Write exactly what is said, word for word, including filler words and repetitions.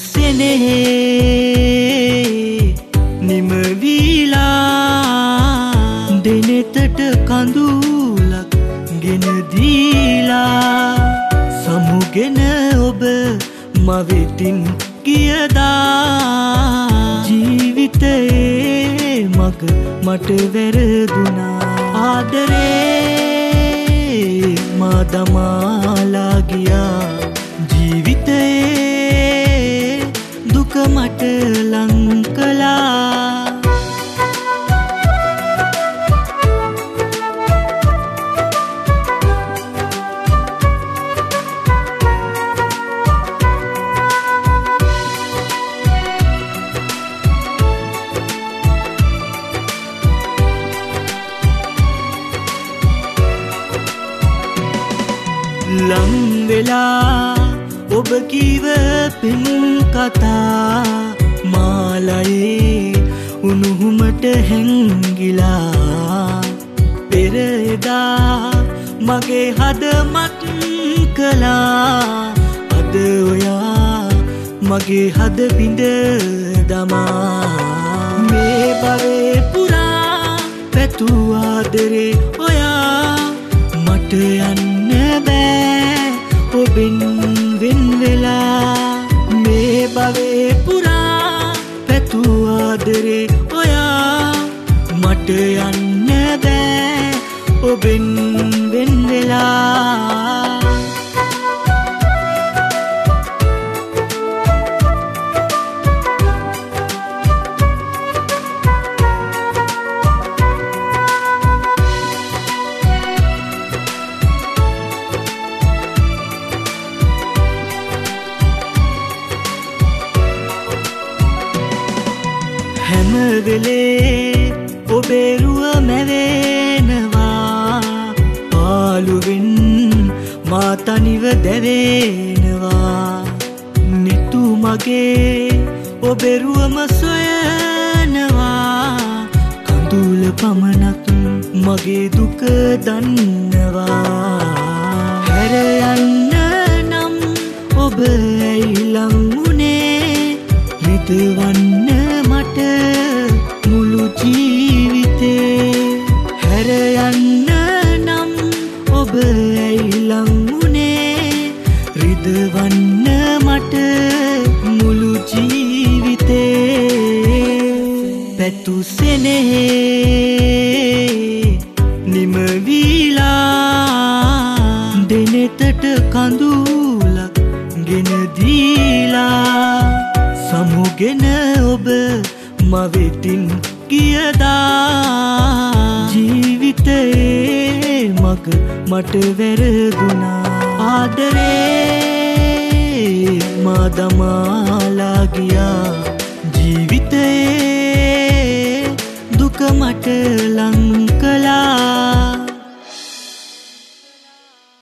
සෙනෙහේ නිමවීලා දෙනෙතට කඳුලක් ගෙන දීලා සමුගෙන ඔබ මවෙතින් ගියදා ජීවිතයේ මග මට වැරදුනා ආදරේ මා දමාලා ගියා ජීවිතයේ දුක මට ලං කළා ලං වෙලා ඔබ කීව පින් කතා මාලයේ උණුහුමට හැංගිලා පෙර එදා මගේ හදමත් කළා අද ඔයා මගේ හද බිඳ දමා මේ භවයේ පුරා පැතුූ ආදරේ ඔයා මට යන්න බෑ ඔබෙන් වෙන් වෙලා මේ භවයේ පුරා පැතුූ ආදරේ ඔයා මට යන්න බෑ ඔබෙන් වෙන් වෙලා හැම වෙලේ ඔබේ රුව මැවෙනවා පාළුවෙන් මා තනිව දැවෙනවා නිතු මගේ ඔබේ රුවම සොයනවා කඳුල පමණක් මගේ දුක දන්නවා හැර යන්න නම් ඔබ ඇයි ලං වුණේ රිදවන්න මට මුළු ජීවිතේ හැර යන්න නම් ඔබ ඇයි ලං වුණේ රිදවන්න මට මුළු ජීවිතේ පැතු සෙනෙහේ නිමවීලා දෙනෙතට කඳුලක් ගෙන දීලා සමුගෙන ඔබ මවෙතින් ගියදා ජීවිතයේ මග මට වැරදුනා ආදරේ මා දමා